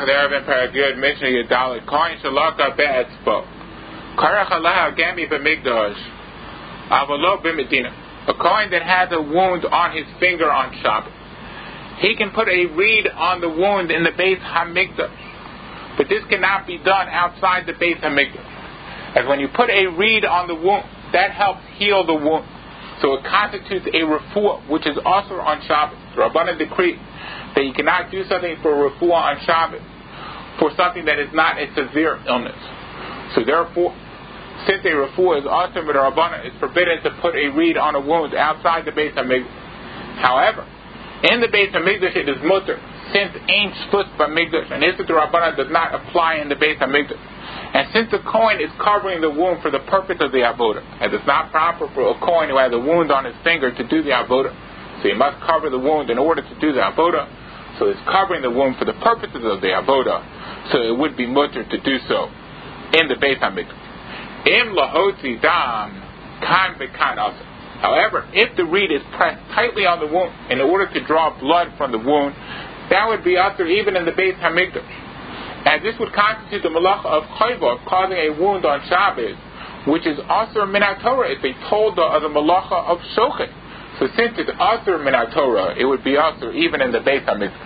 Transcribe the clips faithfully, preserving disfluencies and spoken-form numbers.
Second Arab Paragud Mishnah Yadalit Kohen Shalaka Be'etzbo Karach Allah Gami B'Migdash Avalo B'Medina. A Kohen that has a wound on his finger on Shabbat, he can put a reed on the wound in the Beis Hamikdash, but this cannot be done outside the Beis Hamikdash. As when you put a reed on the wound, that helps heal the wound. So it constitutes a refuah, which is also on Shabbat. The Rabbanan decree that you cannot do something for a refuah on Shabbat for something that is not a severe illness. So therefore, since a refuah is also with the Rabbanan, it's forbidden to put a reed on a wound outside the Beis Hamikdash. However, in the Beis Hamikdash it is mutter, since ain't shpus b'mikdash, and this is the Rabbanan does not apply in the Beis Hamikdash. And since the Kohen is covering the wound for the purpose of the avodah, and it's not proper for a Kohen who has a wound on his finger to do the avodah, so he must cover the wound in order to do the avodah. So it's covering the wound for the purposes of the avodah, so it would be mutter to do so in the Beis Hamikdash. Im lahotzi dam kan bekan also. However, if the reed is pressed tightly on the wound in order to draw blood from the wound, that would be usher even in the Beis Hamikdash. And this would constitute the malacha of chayva, of causing a wound on Shabbos, which is also min ha-Torah. It's a tolda of the malacha of shochet. So since it's also min ha-Torah, it would be also even in the Beis Hamikdash.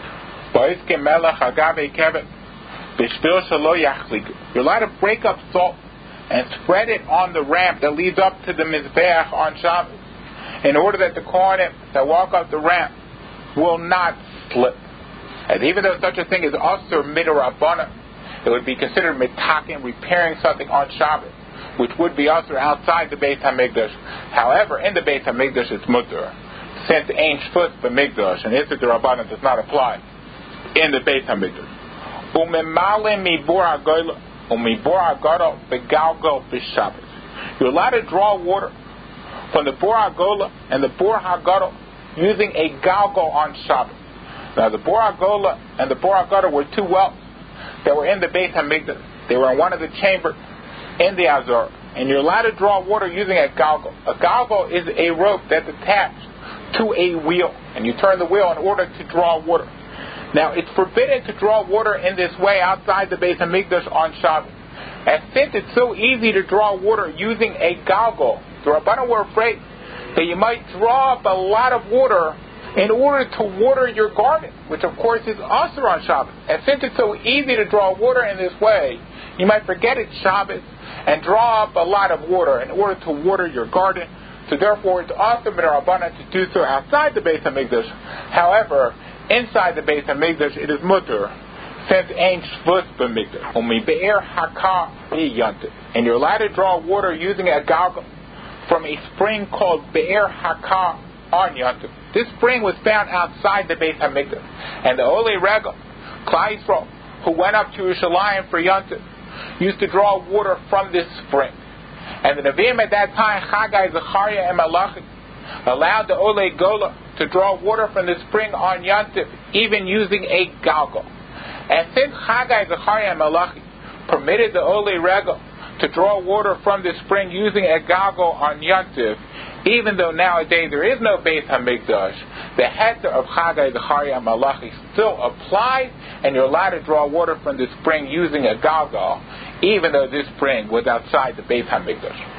You're allowed to break up salt and spread it on the ramp that leads up to the mizbeach on Shabbos, in order that the kohanim that walk up the ramp will not slip. And even though such a thing is also midrabanan, it would be considered mitakin, repairing something on Shabbos, which would be also outside the Beis Hamikdash. However, in the Beis Hamikdash it's mutter, since ain't shpus b'mikdash, and Issur D'Rabbanan does not apply in the Beis Hamikdash. Umemale mibor hagoyla umibor hagado begalgal b'Shabbos. You're allowed to draw water from the bor hagola and the bor hagado using a galgal on Shabbos. Now the Bor HaGola and the Bor HaGadol were two wells that were in the Beis Hamikdash. They were in one of the chambers in the Azor. And you're allowed to draw water using a galgal. A galgal is a rope that's attached to a wheel, and you turn the wheel in order to draw water. Now it's forbidden to draw water in this way outside the Beis Hamikdash on Shabbos. And since it's so easy to draw water using a galgal, the Rabbanan were afraid that you might draw up a lot of water in order to water your garden, which of course is also on Shabbos. And since it's so easy to draw water in this way, you might forget it's Shabbos and draw up a lot of water in order to water your garden. So therefore it's also midrabanan to do so outside the Beis Hamikdash. However, inside the Beis Hamikdash it is mutter, since ain't shvus b'mikdash. Umi be'er haka b'yantiv. And you're allowed to draw water using a galgal from a spring called be'er haka on yantiv. This spring was found outside the Beis Hamikdash, and the Olei Regel, Klal Yisrael, who went up to Yerushalayim for Yontif, used to draw water from this spring. And the Nevi'im at that time, Chagai, Zechariah, and Malachi, allowed the Olei Gola to draw water from the spring on Yontif, even using a galgal. And since Chagai, Zechariah, and Malachi permitted the Olei Regel to draw water from the spring using a galgal on Yontif, even though nowadays there is no Beis Hamikdash, the heter of Chagai, Zechariah, and Malachi still applies, and you're allowed to draw water from the spring using a galgal, even though this spring was outside the Beis Hamikdash.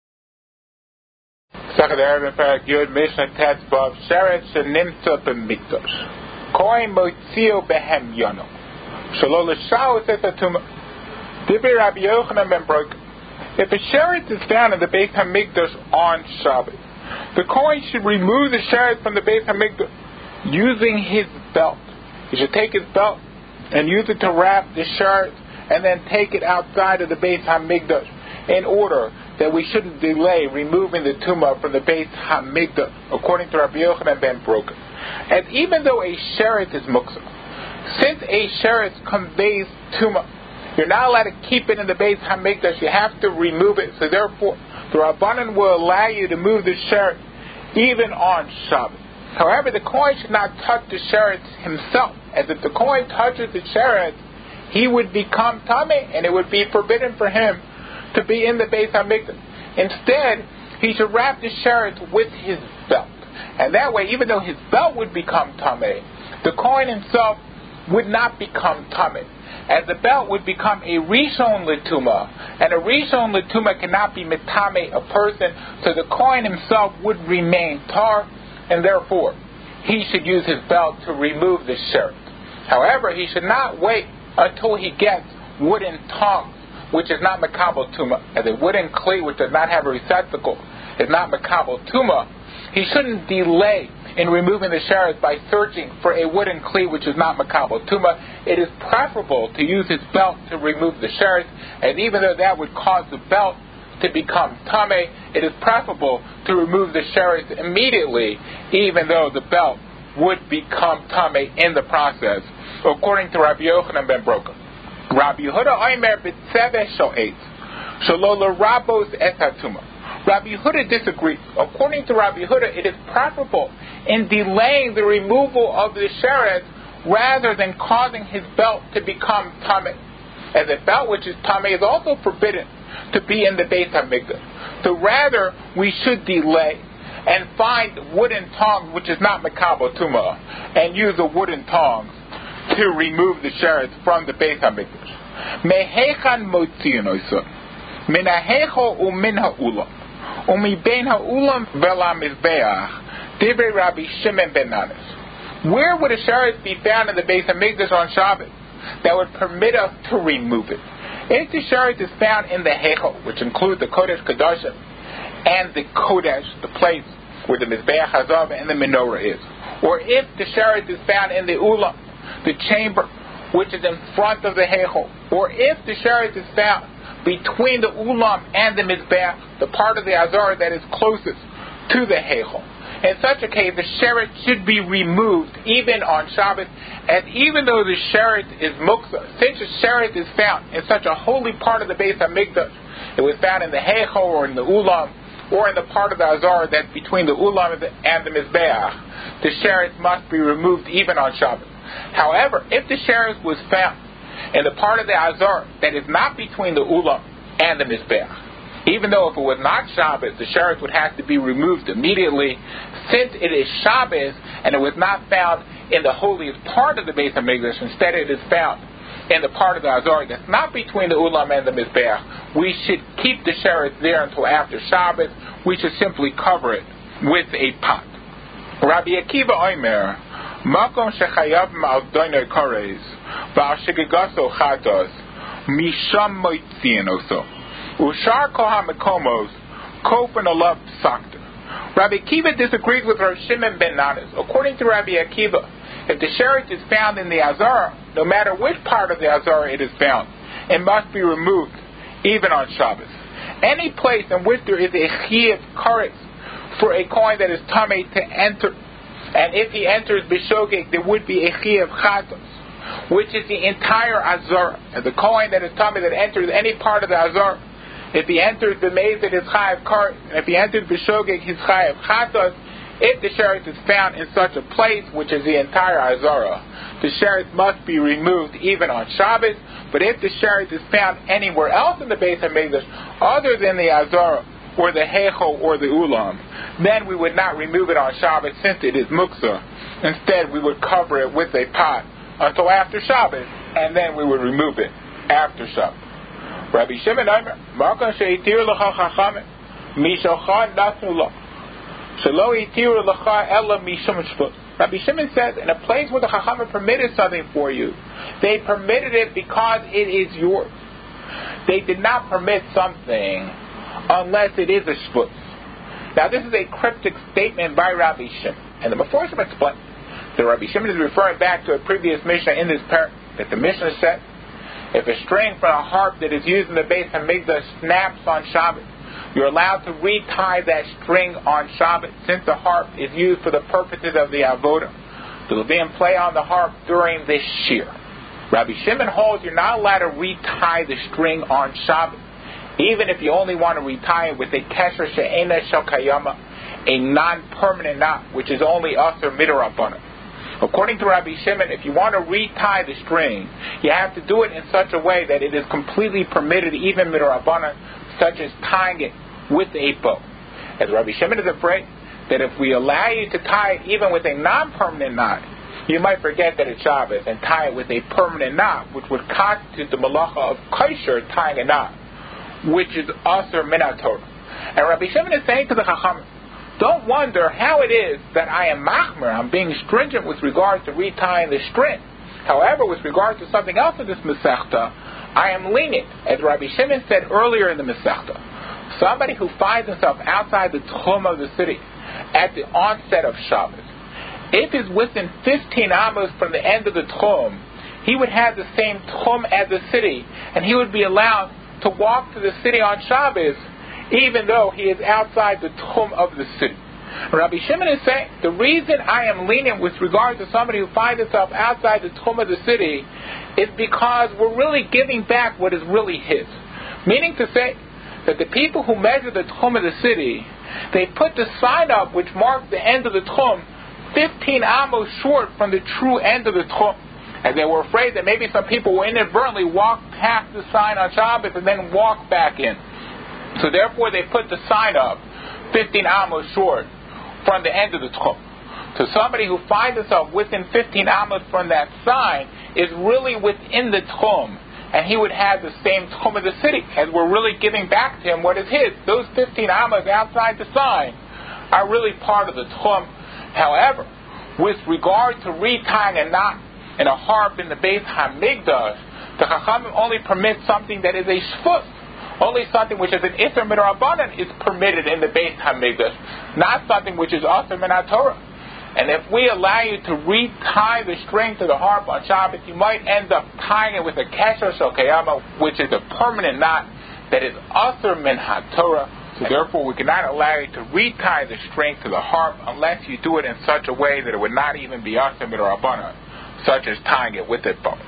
Second Arab Parak Yud Mishnah Tetzvav Sheret Shenimtza B'Mikdash Kohen Motzio Behem Yono Shelo L'Shao Tzatuma Divrei Rabbi Yochanan ben Broka. If a sheret is found in the Beis Hamikdash on Shabbos, the Kohen should remove the sheret from the Beis Hamikdash using his belt. He should take his belt and use it to wrap the sheret and then take it outside of the Beis Hamikdash in order that we shouldn't delay removing the tumah from the Beis Hamikdash, according to Rabbi Yochanan ben Broka. And even though a sheret is muksa, since a sheret conveys tumah, you're not allowed to keep it in the Beis Hamikdash. You have to remove it. So therefore, the Rabbanan will allow you to move the sheret even on Shabbos. However, the Kohen should not touch the sheret himself, as if the Kohen touches the sheret, he would become tameh, and it would be forbidden for him to be in the Beis Hamikdash. Instead, he should wrap the sheret with his belt, and that way, even though his belt would become tameh, the Kohen himself would not become tamei, as the belt would become a rishon l'tuma, and a rishon l'tuma cannot be mitame a person, so the kohen himself would remain tar, and therefore he should use his belt to remove the sheretz. However, he should not wait until he gets wooden tongs, which is not makabel tuma, as a wooden kli which does not have a receptacle is not makabel tuma. He shouldn't delay in removing the sheretz by searching for a wooden kli which is not makabel tuma. It is preferable to use his belt to remove the sheretz, and even though that would cause the belt to become tamei, it is preferable to remove the sheretz immediately, even though the belt would become tamei in the process, according to Rabbi Yochanan ben Broka. Rabbi Yehuda Omer b'tzeveh sho'etz shelo l'rabos et hatuma. Rabbi Yehuda disagrees. According to Rabbi Yehuda, it is preferable in delaying the removal of the sheretz rather than causing his belt to become tamei, as a belt which is tamei is also forbidden to be in the Beis HaMikdash. So rather, we should delay and find wooden tongs which is not makabel tuma, and use the wooden tongs to remove the sheretz from the Beis HaMikdash. Mehechan motzion oisa min hahecho umin ha'ulam umibein ha'ulam vela mizbeach divrei Rabbi Shimon ben Nanis. Where would a sheretz be found in the Beis HaMikdash on Shabbat that would permit us to remove it? If the sheretz is found in the Heichal, which includes the Kodesh Kodashim and the Kodesh, the place where the Mizbeach Hazav and the menorah is, or if the sheretz is found in the Ulam, the chamber which is in front of the Heichal, or if the sheretz is found between the Ulam and the Mizbeach, the part of the Azar that is closest to the Heichal, in such a case, the sheretz should be removed even on Shabbat, and even though the sheretz is muksa, since the sheretz is found in such a holy part of the Beis HaMikdash, it was found in the Heichal or in the Ulam, or in the part of the Azar that's between the Ulam and the, and the Mizbeach, the sheretz must be removed even on Shabbat. However, if the sheretz was found in the part of the Azar that is not between the Ulam and the Mizbeach, even though if it was not Shabbos, the sheretz would have to be removed immediately, since it is Shabbos and it was not found in the holiest part of the Beis HaMikdash. Instead, it is found in the part of the Azar that's not between the Ulam and the Mizbeach. We should keep the sheretz there until after Shabbos. We should simply cover it with a pot. Rabbi Akiva Omer, Makom shechayav ma'avdoinoi kores, v'al shegegaso chatos, misham moitzian oso. Ushar koha mekomos, kofen olav sakta. Rabbi Akiva disagrees with Rav Shimon ben Nanis. According to Rabbi Akiva, if the sheretz is found in the Azara, no matter which part of the Azara it is found, it must be removed, even on Shabbos. Any place in which there is a chiyuv kares for a coin that is tamei to enter, and if he enters b'shogeg, there would be a chiyuv chatos, which is the entire Azara. And the coin that is tamei that enters any part of the Azara, if he enters the maze, it is chayav kares, and if he enters b'shogeg, his chayav chatos. If the sheretz is found in such a place, which is the entire Azara, the sheretz must be removed even on Shabbos. But if the sheretz is found anywhere else in the Beis HaMikdash, other than the Azara, or the Heichal, or the Ulam, then we would not remove it on Shabbos, since it is muksa. Instead, we would cover it with a pot until after Shabbos, and then we would remove it after Shabbos. Rabbi Shimon Omer, Makom she'itir l'cha chachamim, mishocha natnu lo. Rabbi Shimon says, in a place where the Chachamim permitted something for you, they permitted it because it is yours. They did not permit something unless it is a shvut. Now, this is a cryptic statement by Rabbi Shimon. And the Meforshim explain that Rabbi Shimon is referring back to a previous Mishnah in this parak, that the Mishnah said, if a string from a harp that is used in the Beis HaMikdash snaps on Shabbat, you're allowed to retie that string on Shabbat, since the harp is used for the purposes of the avodah. The Levim play on the harp during this shear. Rabbi Shimon holds you're not allowed to retie the string on Shabbat, even if you only want to retie it with a kesher she'ena shel kayama, a non-permanent knot, which is only usher midrabanan. According to Rabbi Shimon, if you want to retie the string, you have to do it in such a way that it is completely permitted, even midrabanan, such as tying it with a bow. As Rabbi Shimon is afraid that if we allow you to tie it even with a non-permanent knot, you might forget that it's Shabbos and tie it with a permanent knot, which would constitute the malacha of kosher tying a knot, which is aser min haTorah. And Rabbi Shimon is saying to the Chachamim, don't wonder how it is that I am machmer, I'm being stringent with regard to retying the string. However, with regard to something else in this Masechta, I am lenient. As Rabbi Shimon said earlier in the Masechta, somebody who finds himself outside the Tchum of the city at the onset of Shabbos, if he's within fifteen amos from the end of the Tchum, he would have the same Tchum as the city, and he would be allowed to walk to the city on Shabbos, even though he is outside the Tchum of the city. Rabbi Shimon is saying, the reason I am lenient with regard to somebody who finds himself outside the Tchum of the city is because we're really giving back what is really his. Meaning to say that the people who measure the Tchum of the city, they put the sign up which marks the end of the Tchum fifteen amos short from the true end of the Tchum. As they were afraid that maybe some people will inadvertently walk past the sign on Shabbos and then walk back in. So therefore they put the sign up fifteen amos short from the end of the Tchum. So somebody who finds himself within fifteen amos from that sign is really within the Tchum, and he would have the same Tchum of the city, as we're really giving back to him what is his. Those fifteen amos outside the sign are really part of the Tchum. However, with regard to retying a knot in a harp in the Beis Hamikdash, the Chachamim only permit something that is a shvut. Only something which is an Isser Midrabanan is permitted in the Beis Hamikdash, not something which is Aser min haTorah. And if we allow you to retie the string to the harp on Shabbos, you might end up tying it with a Kesher Shel Kiyama, which is a permanent knot that is Aser min haTorah. So therefore, we cannot allow you to retie the string to the harp unless you do it in such a way that it would not even be Aser Midrabanan, such as tying it with a bow.